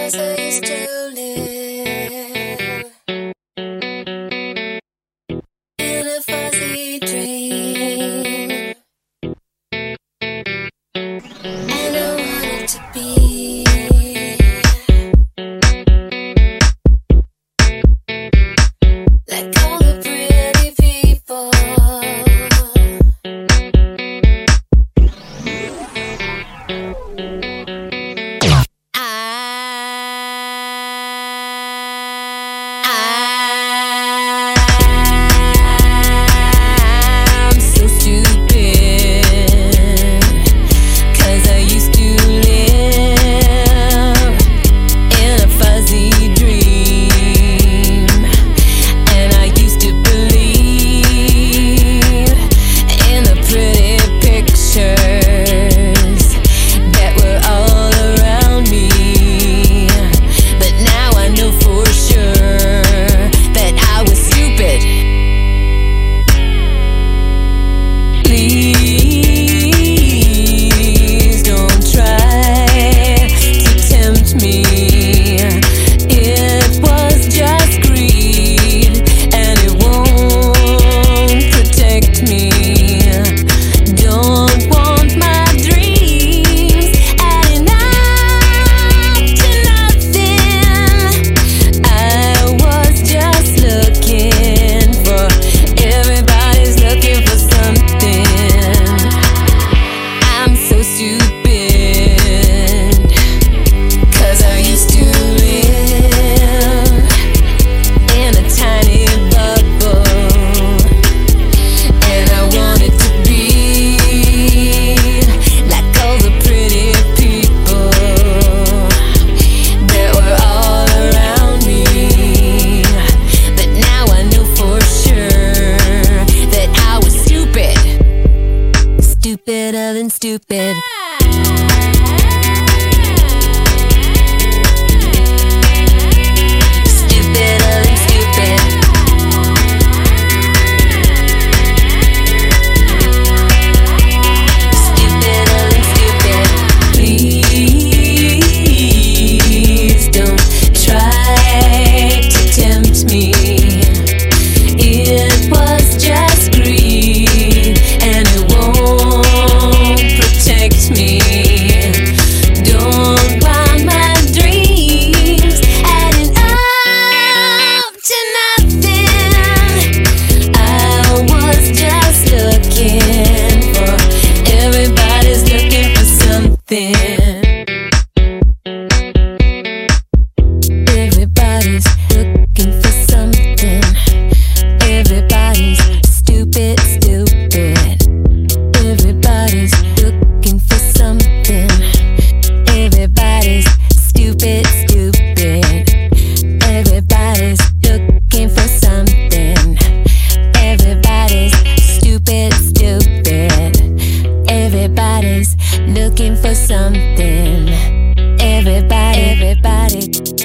as I used to live in a fuzzy dream, and I wanted to be like all the pretty people. I'm so stupid, 'cause I used to live in a fuzzy dream, and I used to believe in the pretty pictures that were all around me. But now I know for sure that I was stupid. Please don't try to tempt me. It was just greed, and it won't protect me. Don't want my dreams adding up to nothing. I was just looking for, everybody's looking for something. I'm so stupid, 'cause I used to live in a tiny bubble, and I wanted to be like all the pretty people that were all around me. But now I know for sure that I was stupid, stupider than stupid. Stupider than stupid. Stupider than stupid. Please don't try to tempt me. It was just greed, and it won't protect me. Don't want my dreams adding up to nothing. I was just looking for, everybody's looking for something. Everybody's looking for something. Everybody's stupid, stupid. Everybody's looking for something. Everybody's stupid, stupid. Everybody's looking for something. Everybody's stupid, stupid. Everybody's looking for something. Everybody